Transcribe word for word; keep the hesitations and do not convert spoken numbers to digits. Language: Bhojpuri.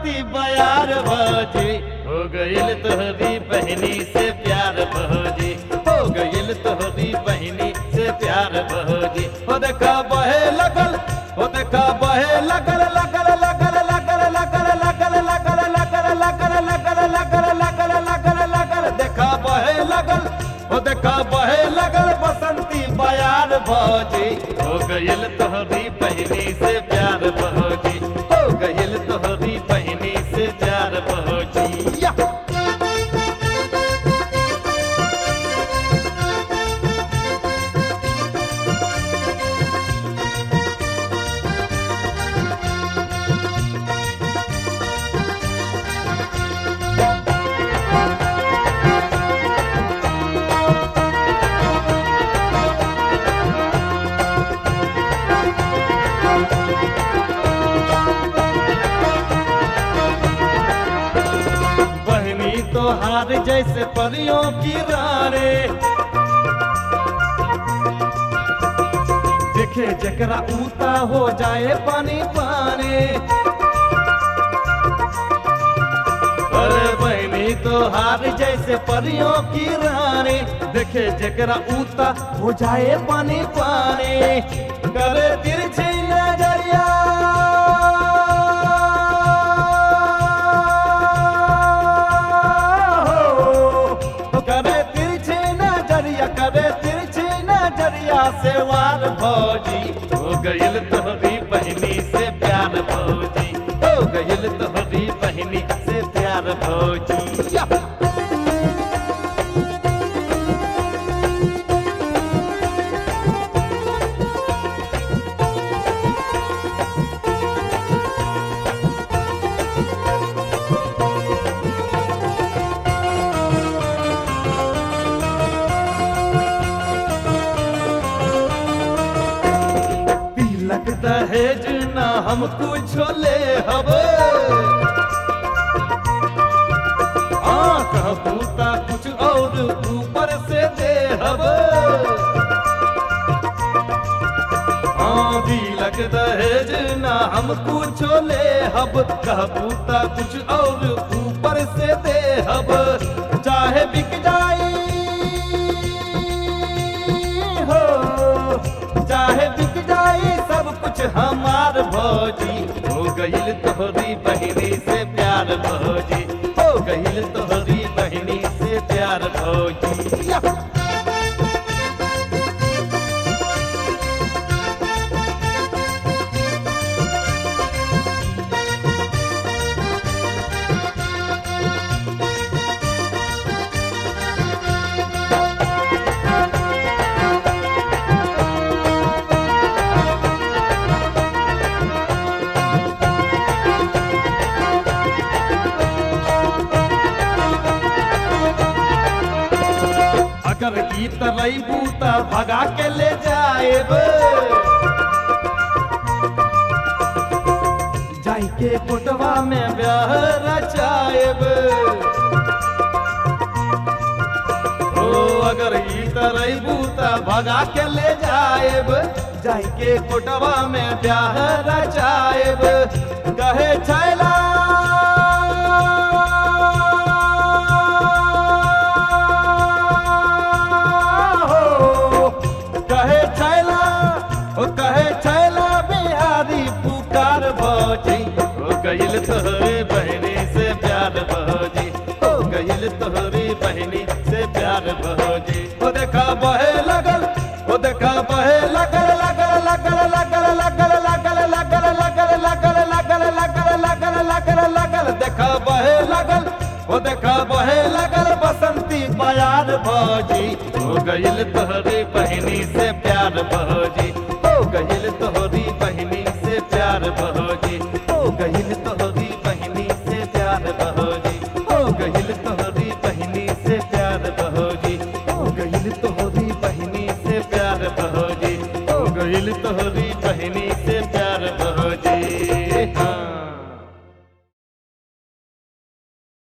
बसंती बयार भौजी, हो गइल तोहरी बहनी से प्यार भौजी, हो गइल तोहरी बहनी से प्यार भौजी। हो देखा बहे लगल, हो देखा बहे लगल लगल लगल लगल लगल लगल लगल लगल लगल लगल लगल लगल लगल लगल देखा बहे लगल, हो देखा बहे लगल बसंती बयार भौजी, हो गइल तोहरी बहनी से प्यार भौजी, हो गइल तोहरी बहनी से प्यार भौजी। या तोहार जैसे परियों की रानी, देखे जकरा ऊता हो जाए पानी पानी। अरे बहनी तोहार जैसे परियों की रानी, देखे जकरा ऊता हो जाए पानी पानी। करे तिरछी नजरिया से वार भौजी, हो गइल तोहरी बहनी से प्यार भौजी, हो गइल तोहरी बहनी से प्यार भौजी। दहेज ना हम कुछ ले हब, आँख बूता कुछ और ऊपर से दे हब। हाँ तिलक दहेज ना हम कुछ ले हब, कह बूता कुछ और ऊपर से दे हब। चाहे बिक जाई हो, चाहे बिक जाई सब कुछ हमार भौजी, हो गइल तोहरी बहनी से प्यार भौजी, हो गइल तोहरी बहनी से प्यार भौजी। या अगर ई तरई बूता भगा के ले जाएब, जाई के कोटवा में ब्याह रचाएब। ओ अगर ई तरई बूता भगा के ले जाएब, जाई के कोटवा में ब्याह रचाएब। कहे छैला गइल तोहरी बहनी से प्यार भौजी, हो गइल तोहरी बहनी से प्यार भौजी। हो देखा बहे लगल, हो देखा बहे लगल लगल लगल लगल लगल लगल लगल लगल लगल लगल लगल लगल लगल लगल देखा बहे लगल, हो देखा बहे लगल बसंती बयार भौजी, हो गइल तोहरी बहनी से